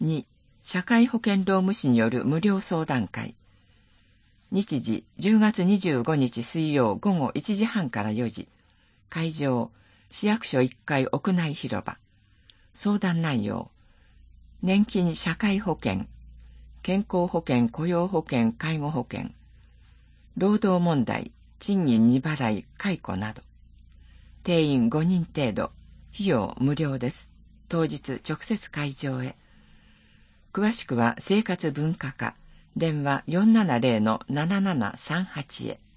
2、社会保険労務士による無料相談会。日時10月25日水曜午後1時半から4時。会場、市役所1階屋内広場。相談内容、年金社会保険、健康保険雇用保険介護保険、労働問題、賃金未払い解雇など。定員5人程度、費用無料です。当日直接会場へ。詳しくは生活文化課、電話470-7738へ。